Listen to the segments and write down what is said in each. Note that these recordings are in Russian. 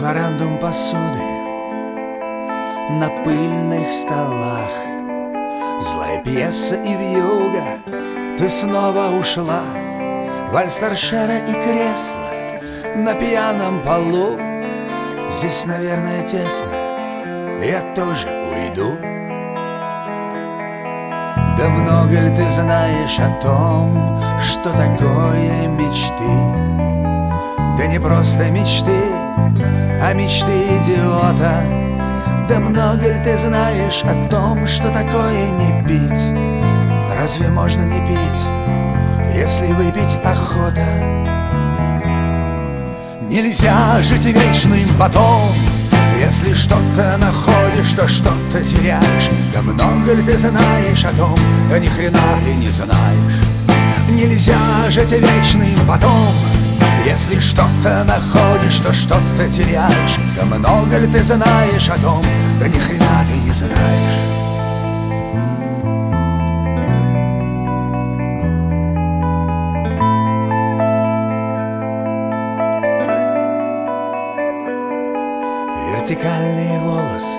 Меморандум посуды на пыльных столах, злая пьеса и вьюга, ты снова ушла. Вальс торшера и кресло на пьяном полу. Здесь, наверное, тесно, я тоже уйду. Да много ли ты знаешь о том, что такое мечты? Да не просто мечты, а мечты идиота. Да много ли ты знаешь о том, что такое не пить? Разве можно не пить, если выпить охота? Нельзя жить вечным потом. Если что-то находишь, то что-то теряешь. Да много ли ты знаешь о том? Да ни хрена ты не знаешь. Нельзя жить вечным потом. Если что-то находишь, то что-то теряешь. Да много ли ты знаешь о том? Да ни хрена ты не знаешь. Вертикальные волосы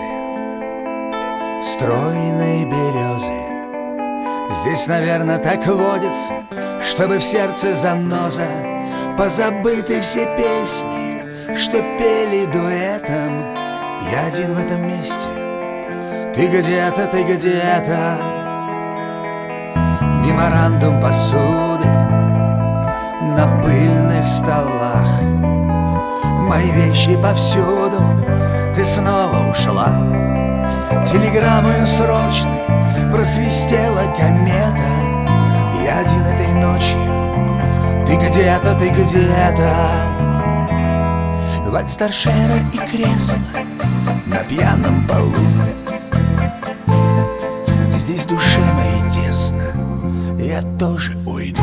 стройной березы. Здесь, наверное, так водится, чтобы в сердце заноза. Позабыты все песни, что пели дуэтом. Я один в этом месте, ты где-то, ты где-то. Меморандум посуды на пыльных столах. Мои вещи повсюду, ты снова ушла. Телеграммою срочной просвистела комета. Я один этой ночью, ты где-то, ты где-то. Вальс торшера и кресло на пьяном полу. Здесь душе моей тесно, я тоже уйду.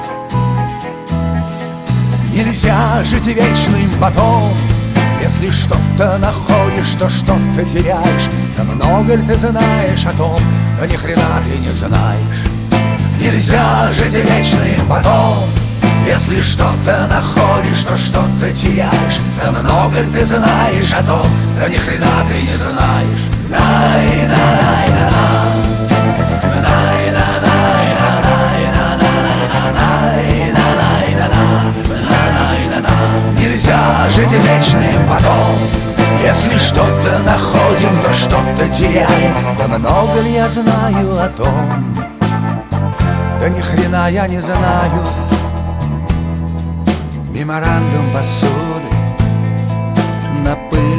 Нельзя жить вечным потом. Если что-то находишь, то что-то теряешь. Да много ли ты знаешь о том? Да ни хрена ты не знаешь. Нельзя жить вечным потом. Если что-то находишь, то что-то теряешь. Да много ли ты знаешь о том? Да ни хрена ты не знаешь. Нельзя жить вечным потом. Если что-то находим, то что-то теряем. Да много ли я знаю о том? Да ни хрена я не знаю. Меморандум посуды на пыль.